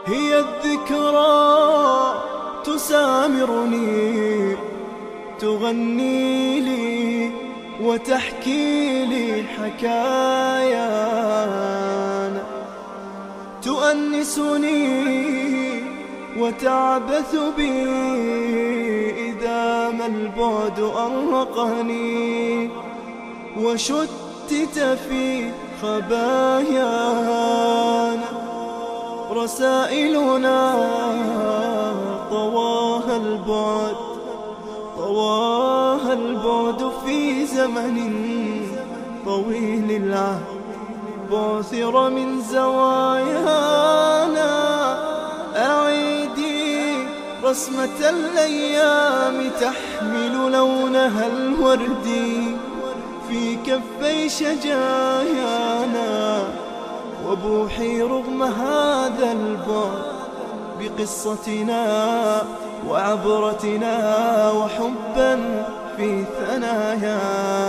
هي الذكرى تسامرني، تغني لي وتحكي لي حكايانا، تؤنسني وتعبث بي إذا ما البعد أرقني، وشتت في خبايانا رسائلنا طواها البعد، طواها البعد في زمن طويل العهد، بعثر من زوايانا. أعيدي رسمة الأيام تحمل لونها الوردي في كفي شجايانا، وبوحي رغم هذا البعد بقصتنا وعبرتنا وحبا في ثنايانا.